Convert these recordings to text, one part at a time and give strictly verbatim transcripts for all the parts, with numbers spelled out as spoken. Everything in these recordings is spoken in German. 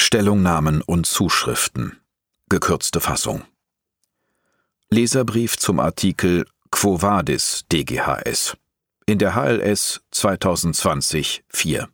Stellungnahmen und Zuschriften. Gekürzte Fassung. Leserbrief zum Artikel Quo Vadis D G H S in der H L S zwanzig zwanzig vier.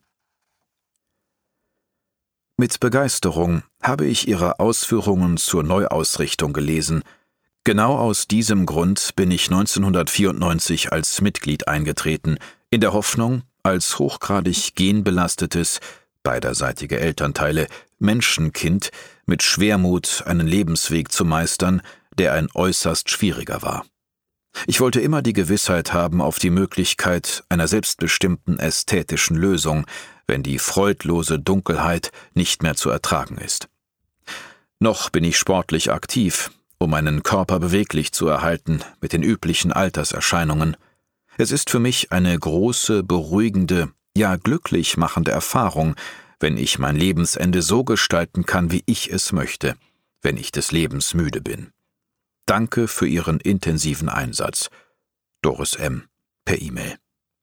Mit Begeisterung habe ich Ihre Ausführungen zur Neuausrichtung gelesen. Genau aus diesem Grund bin ich neunzehnhundertvierundneunzig als Mitglied eingetreten, in der Hoffnung, als hochgradig genbelastetes, beiderseitige Elternteile, Menschenkind mit Schwermut einen Lebensweg zu meistern, der ein äußerst schwieriger war. Ich wollte immer die Gewissheit haben auf die Möglichkeit einer selbstbestimmten ästhetischen Lösung, wenn die freudlose Dunkelheit nicht mehr zu ertragen ist. Noch bin ich sportlich aktiv, um meinen Körper beweglich zu erhalten mit den üblichen Alterserscheinungen. Es ist für mich eine große, beruhigende, ja glücklich machende Erfahrung, wenn ich mein Lebensende so gestalten kann, wie ich es möchte, wenn ich des Lebens müde bin. Danke für Ihren intensiven Einsatz. Doris M. per E-Mail.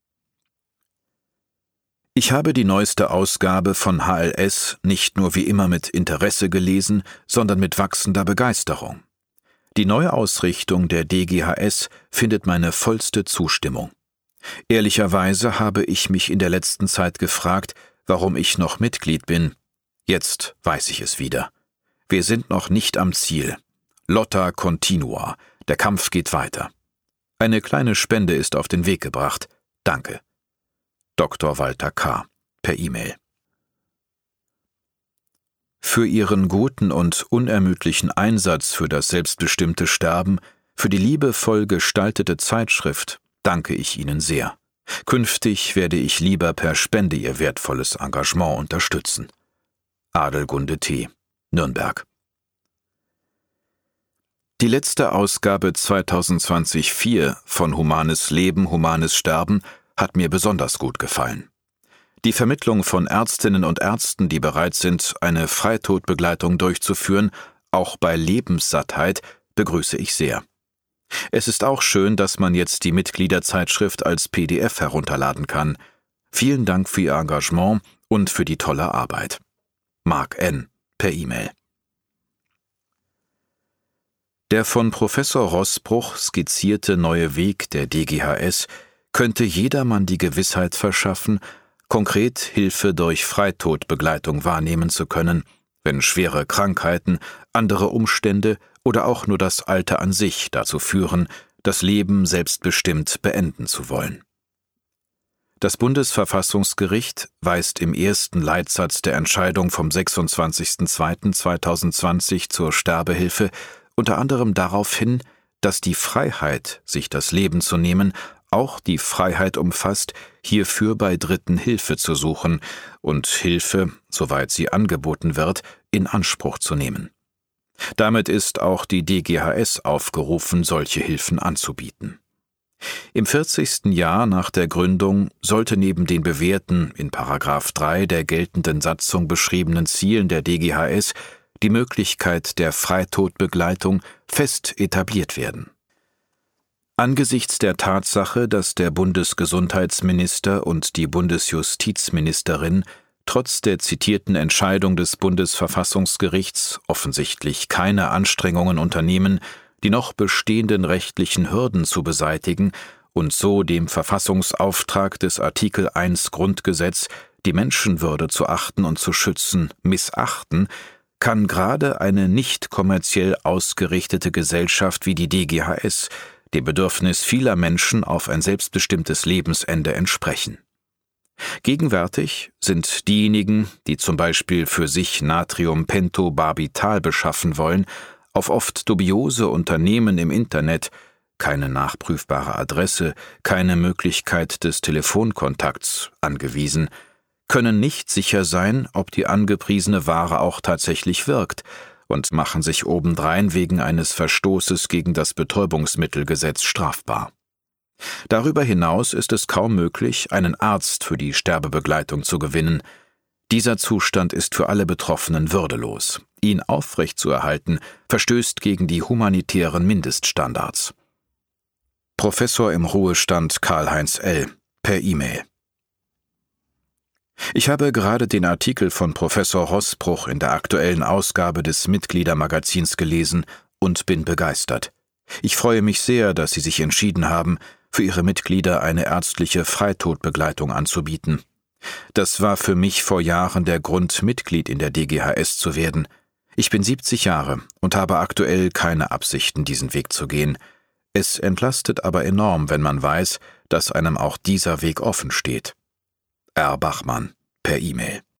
Ich habe die neueste Ausgabe von H L S nicht nur wie immer mit Interesse gelesen, sondern mit wachsender Begeisterung. Die neue Ausrichtung der D G H S findet meine vollste Zustimmung. Ehrlicherweise habe ich mich in der letzten Zeit gefragt, warum ich noch Mitglied bin. Jetzt weiß ich es wieder. Wir sind noch nicht am Ziel. Lotta continua. Der Kampf geht weiter. Eine kleine Spende ist auf den Weg gebracht. Danke. Doktor Walter K. per E-Mail. Für Ihren guten und unermüdlichen Einsatz für das selbstbestimmte Sterben, für die liebevoll gestaltete Zeitschrift, danke ich Ihnen sehr. Künftig werde ich lieber per Spende Ihr wertvolles Engagement unterstützen. Adelgunde T., Nürnberg. Die letzte Ausgabe zwanzig zwanzig vier von Humanes Leben, Humanes Sterben hat mir besonders gut gefallen. Die Vermittlung von Ärztinnen und Ärzten, die bereit sind, eine Freitodbegleitung durchzuführen, auch bei Lebenssattheit, begrüße ich sehr. Es ist auch schön, dass man jetzt die Mitgliederzeitschrift als P D F herunterladen kann. Vielen Dank für Ihr Engagement und für die tolle Arbeit. Mark N. per E-Mail. Der von Professor Roßbruch skizzierte neue Weg der D G H S könnte jedermann die Gewissheit verschaffen, konkret Hilfe durch Freitodbegleitung wahrnehmen zu können, wenn schwere Krankheiten, andere Umstände oder auch nur das Alter an sich dazu führen, das Leben selbstbestimmt beenden zu wollen. Das Bundesverfassungsgericht weist im ersten Leitsatz der Entscheidung vom sechsundzwanzigsten zweiten zweitausendzwanzig zur Sterbehilfe unter anderem darauf hin, dass die Freiheit, sich das Leben zu nehmen, auch die Freiheit umfasst, hierfür bei Dritten Hilfe zu suchen und Hilfe, soweit sie angeboten wird, in Anspruch zu nehmen. Damit ist auch die D G H S aufgerufen, solche Hilfen anzubieten. Im vierzigsten Jahr nach der Gründung sollte neben den bewährten in Paragraph drei der geltenden Satzung beschriebenen Zielen der D G H S die Möglichkeit der Freitodbegleitung fest etabliert werden. Angesichts der Tatsache, dass der Bundesgesundheitsminister und die Bundesjustizministerin trotz der zitierten Entscheidung des Bundesverfassungsgerichts offensichtlich keine Anstrengungen unternehmen, die noch bestehenden rechtlichen Hürden zu beseitigen und so dem Verfassungsauftrag des Artikel eins Grundgesetz, die Menschenwürde zu achten und zu schützen, missachten, kann gerade eine nicht kommerziell ausgerichtete Gesellschaft wie die D G H S dem Bedürfnis vieler Menschen auf ein selbstbestimmtes Lebensende entsprechen. Gegenwärtig sind diejenigen, die zum Beispiel für sich Natriumpentobarbital beschaffen wollen, auf oft dubiose Unternehmen im Internet, keine nachprüfbare Adresse, keine Möglichkeit des Telefonkontakts angewiesen, können nicht sicher sein, ob die angepriesene Ware auch tatsächlich wirkt und machen sich obendrein wegen eines Verstoßes gegen das Betäubungsmittelgesetz strafbar. Darüber hinaus ist es kaum möglich, einen Arzt für die Sterbebegleitung zu gewinnen. Dieser Zustand ist für alle Betroffenen würdelos. Ihn aufrechtzuerhalten, verstößt gegen die humanitären Mindeststandards. Professor im Ruhestand Karl-Heinz L. per E-Mail. Ich habe gerade den Artikel von Professor Roßbruch in der aktuellen Ausgabe des Mitgliedermagazins gelesen und bin begeistert. Ich freue mich sehr, dass Sie sich entschieden haben, für Ihre Mitglieder eine ärztliche Freitodbegleitung anzubieten. Das war für mich vor Jahren der Grund, Mitglied in der D G H S zu werden. Ich bin siebzig Jahre und habe aktuell keine Absichten, diesen Weg zu gehen. Es entlastet aber enorm, wenn man weiß, dass einem auch dieser Weg offen steht. R. Bachmann per E-Mail.